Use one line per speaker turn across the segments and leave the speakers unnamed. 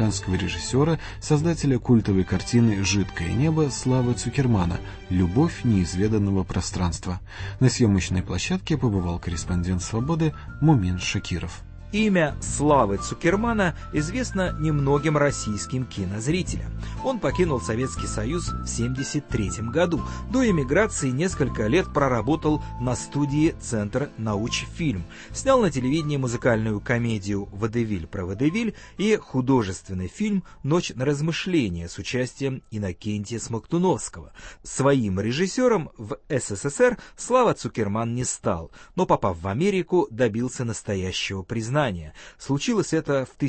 американского режиссера, создателя культовой картины «Жидкое небо» Славы Цукермана «Любовь неизведанного пространства». На съемочной площадке побывал корреспондент «Свободы» Мумин Шакиров.
Имя Славы Цукермана известно немногим российским кинозрителям. Он покинул Советский Союз в 1973 году. До эмиграции несколько лет проработал на студии «Центр Научфильм». Снял на телевидении музыкальную комедию «Водевиль про водевиль» и художественный фильм «Ночь на размышления» с участием Иннокентия Смоктуновского. Своим режиссером в СССР Слава Цукерман не стал, но, попав в Америку, добился настоящего признания. Случилось это в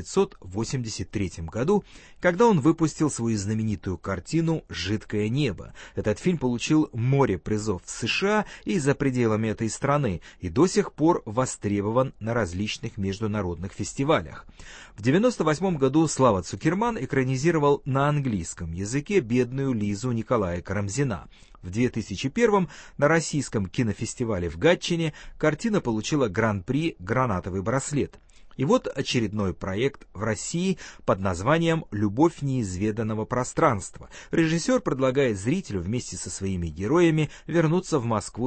1983 году, когда он выпустил свою знаменитую картину «Жидкое небо». Этот фильм получил море призов в США и за пределами этой страны и до сих пор востребован на различных международных фестивалях. В 1998 году Слава Цукерман экранизировал на английском языке «Бедную Лизу» Николая Карамзина. В 2001 на российском кинофестивале в Гатчине картина получила гран-при «Гранатовый браслет». И вот очередной проект в России под названием «Любовь неизведанного пространства». Режиссер предлагает зрителю вместе со своими героями вернуться в Москву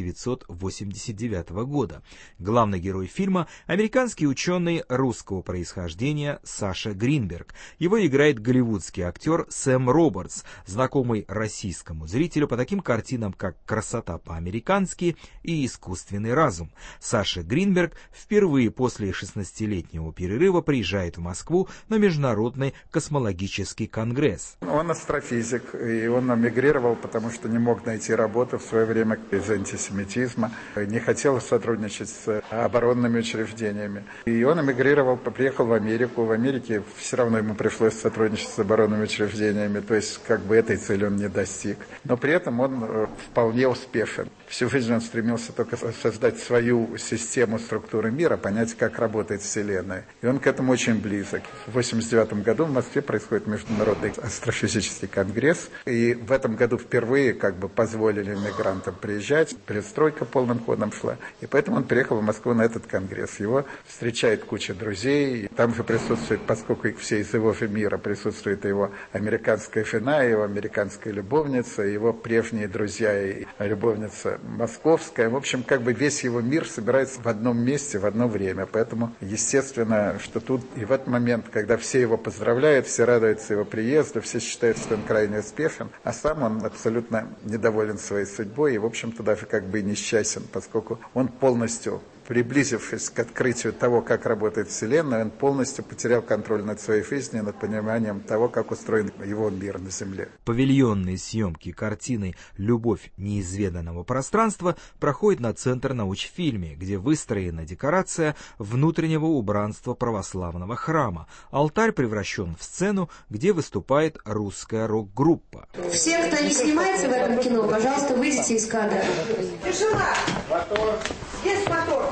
1989 года. Главный герой фильма – американский ученый русского происхождения Саша Гринберг. Его играет голливудский актер Сэм Робертс, знакомый российскому зрителю по таким картинам, как «Красота по-американски» и «Искусственный разум». Саша Гринберг впервые после 16-летнего перерыва приезжает в Москву на Международный космологический конгресс.
Он астрофизик, и он эмигрировал, потому что не мог найти работу в свое время из-за антисемитизма, не хотел сотрудничать с оборонными учреждениями. И он эмигрировал, приехал в Америку. В Америке все равно ему пришлось сотрудничать с оборонными учреждениями, то есть как бы этой цели он не достиг. Но при этом он вполне успешен. Всю жизнь он стремился только создать свою систему структуры мира, понять, как работает Вселенная. И он к этому очень близок. В 1989 году в Москве происходит Международный астрофизический конгресс. И в этом году впервые позволили мигрантам приезжать. Перестройка полным ходом шла. И поэтому он приехал в Москву на этот конгресс. Его встречает куча друзей. Там же присутствует, поскольку все из его же мира, присутствует его американская жена, его американская любовница, его прежние друзья и любовница московская. В общем, весь его мир собирается в одном месте, в одно время. Поэтому, естественно, что тут и в этот момент, когда все его поздравляют, все радуются его приезду, все считают, что он крайне успешен, а сам он абсолютно недоволен своей судьбой и, в общем-то, даже и несчастен, поскольку он полностью, приблизившись к открытию того, как работает Вселенная, он полностью потерял контроль над своей жизнью, над пониманием того, как устроен его мир на Земле.
Павильонные съемки картины «Любовь неизведанного пространства» проходят на Центр Научфильме, где выстроена декорация внутреннего убранства православного храма. Алтарь превращен в сцену, где выступает русская рок-группа.
Все, кто не снимается в этом кино, пожалуйста, выйдите из кадра.
Тишина! Мотор! Есть мотор!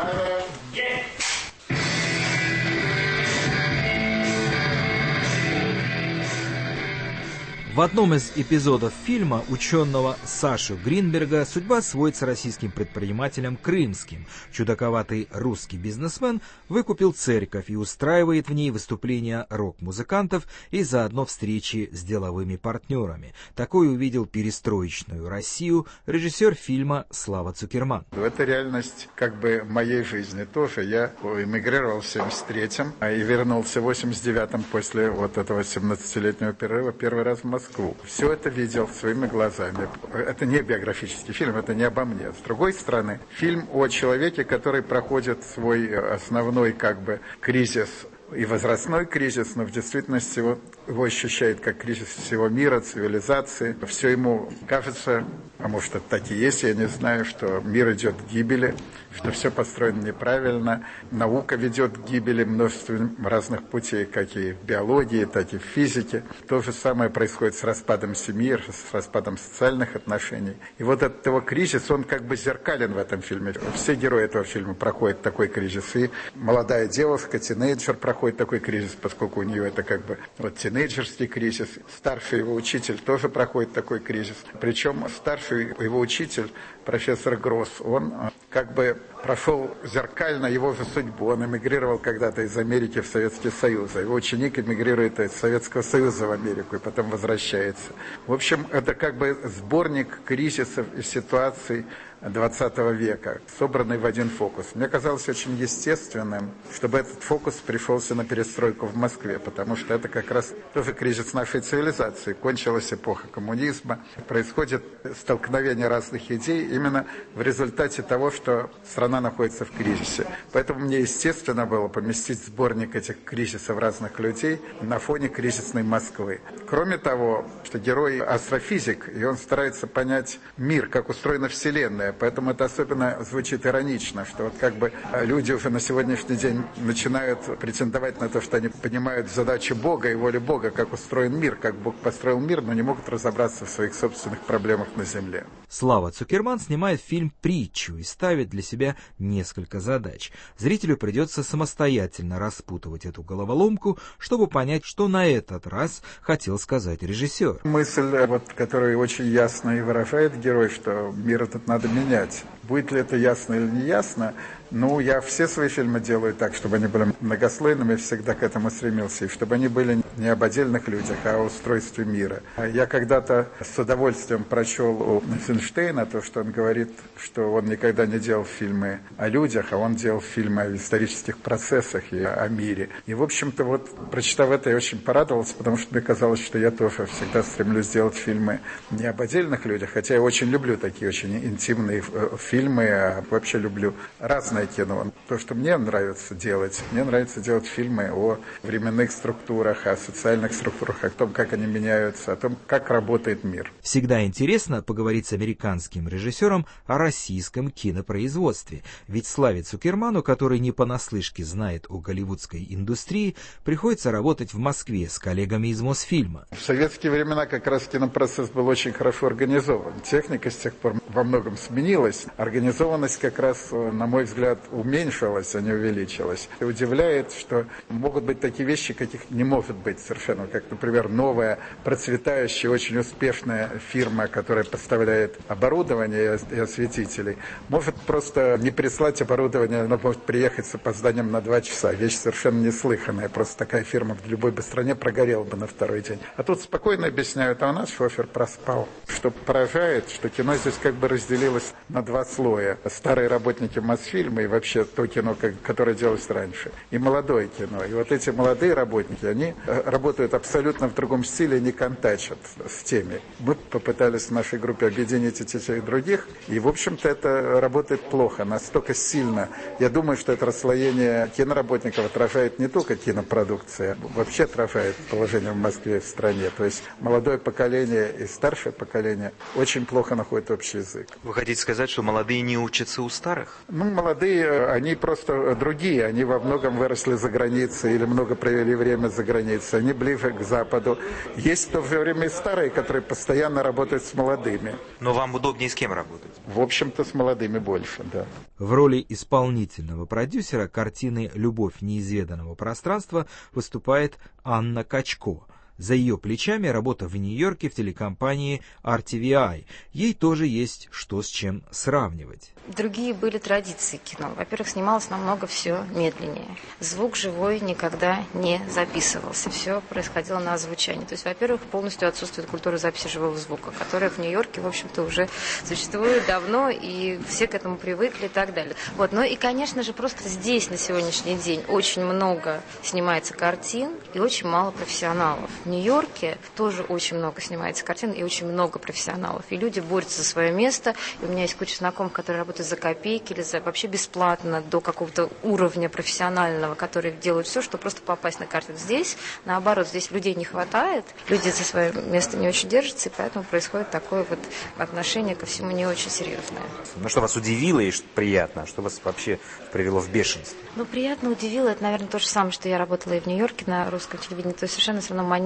В одном из эпизодов фильма ученого Сашу Гринберга судьба сводится российским предпринимателем крымским. Чудаковатый русский бизнесмен выкупил церковь и устраивает в ней выступления рок-музыкантов и заодно встречи с деловыми партнерами. Такой увидел перестроечную Россию режиссер фильма Слава Цукерман.
Это реальность моей жизни тоже. Я эмигрировал в 1973-м и вернулся в 1989-м после этого 17-летнего перерыва первый раз в Москву. Все это видел своими глазами. Это не биографический фильм, это не обо мне. С другой стороны, фильм о человеке, который проходит свой основной кризис и возрастной кризис, но в действительности его ощущает как кризис всего мира, цивилизации. Все ему кажется, а может это так и есть, я не знаю, что мир идет к гибели, что все построено неправильно, наука ведет к гибели множеством разных путей, как и в биологии, так и в физике. То же самое происходит с распадом семьи, с распадом социальных отношений. И этот его кризис, он зеркален в этом фильме. Все герои этого фильма проходят такой кризис. И молодая девушка, тинейджер проходит проходит такой кризис, поскольку у нее это как бы вот тинейджерский кризис. Старший его учитель тоже проходит такой кризис. Причем старший его учитель, профессор Гросс, он как бы прошел зеркально его же судьбу. Он эмигрировал когда-то из Америки в Советский Союз. Его ученик эмигрирует из Советского Союза в Америку и потом возвращается. В общем, это как бы сборник кризисов и ситуаций 20 века, собранный в один фокус. Мне казалось очень естественным, чтобы этот фокус пришелся на перестройку в Москве, потому что это как раз тоже кризис нашей цивилизации. Кончилась эпоха коммунизма, происходит столкновение разных идей именно в результате того, что страна находится в кризисе. Поэтому мне естественно было поместить сборник этих кризисов разных людей на фоне кризисной Москвы. Кроме того, что герой астрофизик, и он старается понять мир, как устроена Вселенная. Поэтому это особенно звучит иронично, что вот как бы люди уже на сегодняшний день начинают претендовать на то, что они понимают задачи Бога и волю Бога, как устроен мир, как Бог построил мир, но не могут разобраться в своих собственных проблемах на Земле.
Слава Цукерман снимает фильм «Притчу» и ставит для себя несколько задач. Зрителю придется самостоятельно распутывать эту головоломку, чтобы понять, что на этот раз хотел сказать режиссер.
Мысль, вот, которую очень ясно и выражает герой, что мир этот надо менять. Будет ли это ясно или не ясно? Ну, я все свои фильмы делаю так, чтобы они были многослойными, всегда к этому стремился, и чтобы они были не об отдельных людях, а о устройстве мира. Я когда-то с удовольствием прочел у Эйзенштейна то, что он говорит, что он никогда не делал фильмы о людях, а он делал фильмы о исторических процессах и о мире. И, в общем-то, вот, прочитав это, я очень порадовался, потому что мне казалось, что я тоже всегда стремлюсь делать фильмы не об отдельных людях, хотя я очень люблю такие очень интимные фильмы, а вообще люблю разные кино. То, что мне нравится делать фильмы о временных структурах, о социальных структурах, о том, как они меняются, о том, как работает мир.
Всегда интересно поговорить с американским режиссером о российском кинопроизводстве. Ведь Славе Цукерману, который не понаслышке знает о голливудской индустрии, приходится работать в Москве с коллегами из Мосфильма.
В советские времена как раз кинопроцесс был очень хорошо организован. Техника с тех пор во многом сменилась. Организованность как раз, на мой взгляд, уменьшилась, а не увеличилась. И удивляет, что могут быть такие вещи, каких не может быть совершенно. Как, например, новая, процветающая, очень успешная фирма, которая поставляет оборудование и осветителей, может просто не прислать оборудование, она может приехать с опозданием на 2 часа. Вещь совершенно неслыханная. Просто такая фирма в любой бы стране прогорела бы на второй день. А тут спокойно объясняют, а у нас шофер проспал. Что поражает, что кино здесь как бы разделилось на 2 слоя. Старые работники Мосфильма и вообще то кино, которое делалось раньше, и молодое кино. И вот эти молодые работники, они работают абсолютно в другом стиле, не контачат с теми. Мы попытались в нашей группе объединить этих и других, и, в общем-то, это работает плохо, настолько сильно. Я думаю, что это расслоение киноработников отражает не только кинопродукция, вообще отражает положение в Москве и в стране. То есть молодое поколение и старшее поколение очень плохо находят общий язык.
Вы хотите сказать, что молодые не учатся у старых?
Ну, молодые, они просто другие, они во многом выросли за границей или много провели время за границей, они ближе к Западу. Есть в то же время и старые, которые постоянно работают с молодыми.
Но вам удобнее с кем работать?
В общем-то, с молодыми больше, да.
В роли исполнительного продюсера картины «Любовь неизведанного пространства» выступает Анна Качко. За ее плечами работа в Нью-Йорке в телекомпании RTVI. Ей тоже есть что с чем сравнивать.
Другие были традиции кино. Во-первых, снималось намного все медленнее. Звук живой никогда не записывался. Все происходило на озвучании. То есть, во-первых, полностью отсутствует культура записи живого звука, которая в Нью-Йорке, в общем-то, уже существует давно, и все к этому привыкли и так далее. Вот. Ну и, конечно же, просто здесь на сегодняшний день очень много снимается картин и очень мало профессионалов. В Нью-Йорке тоже очень много снимается картин и очень много профессионалов. И люди борются за свое место. И у меня есть куча знакомых, которые работают за копейки или за вообще бесплатно до какого-то уровня профессионального, которые делают все, чтобы просто попасть на картину. Здесь, наоборот, здесь людей не хватает, люди за свое место не очень держатся, и поэтому происходит такое вот отношение ко всему не очень серьезное.
Ну, что вас удивило и приятно? Что вас вообще привело в бешенство?
Ну, приятно удивило. Это, наверное, то же самое, что я работала и в Нью-Йорке на русском телевидении. То есть совершенно все равно манера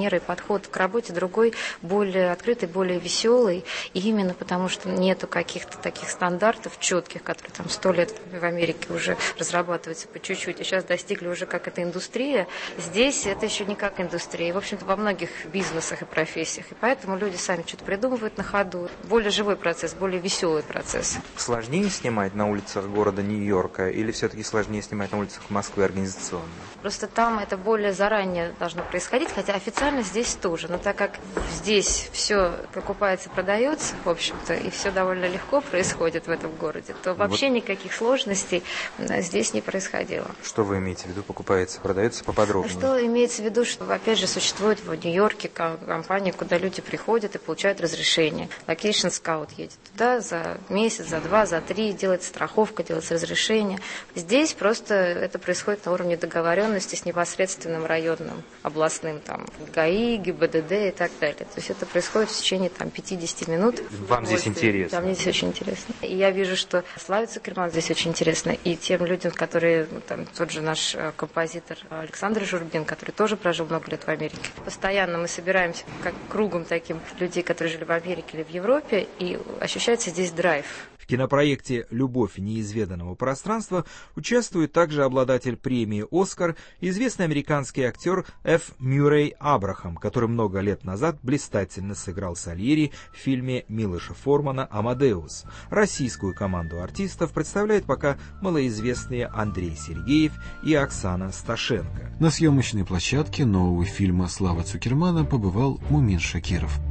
манера и подход к работе другой, более открытый, более веселый. И именно потому, что нету каких-то таких стандартов четких, которые там 100 лет в Америке уже разрабатываются по чуть-чуть, и сейчас достигли уже как это индустрия. Здесь это еще не как индустрия. И, в общем-то, во многих бизнесах и профессиях. И поэтому люди сами что-то придумывают на ходу. Более живой процесс, более веселый процесс.
Сложнее снимать на улицах города Нью-Йорка или все-таки сложнее снимать на улицах Москвы организационно?
Просто там это более заранее должно происходить, хотя официально здесь тоже. Но так как здесь все покупается, продается, в общем-то, и все довольно легко происходит в этом городе, то вообще никаких сложностей здесь не происходило.
Что вы имеете в виду? Покупается, продается поподробнее?
Что имеется в виду, что, опять же, существует в Нью-Йорке компания, куда люди приходят и получают разрешение. Location Scout едет туда за месяц, за 2, за 3, делается страховка, делается разрешение. Здесь просто это происходит на уровне договоренности с непосредственным районным, областным, там, ГАИ, ГИБДД и так далее. То есть это происходит в течение там 50 минут.
Вам здесь интересно?
Да, мне здесь очень интересно. И я вижу, что Славе Цукерман здесь очень интересно. И тем людям, которые, там, тот же наш композитор Александр Журбин, который тоже прожил много лет в Америке. Постоянно мы собираемся как кругом таким людей, которые жили в Америке или в Европе, и ощущается здесь драйв.
В кинопроекте «Любовь неизведанного пространства» участвует также обладатель премии «Оскар», известный американский актер Ф. Мюррей Абрахам, который много лет назад блистательно сыграл Сальери в фильме Милоша Формана «Амадеус». Российскую команду артистов представляют пока малоизвестные Андрей Сергеев и Оксана Сташенко.
На съемочной площадке нового фильма Славы Цукермана побывал Мумин Шакиров.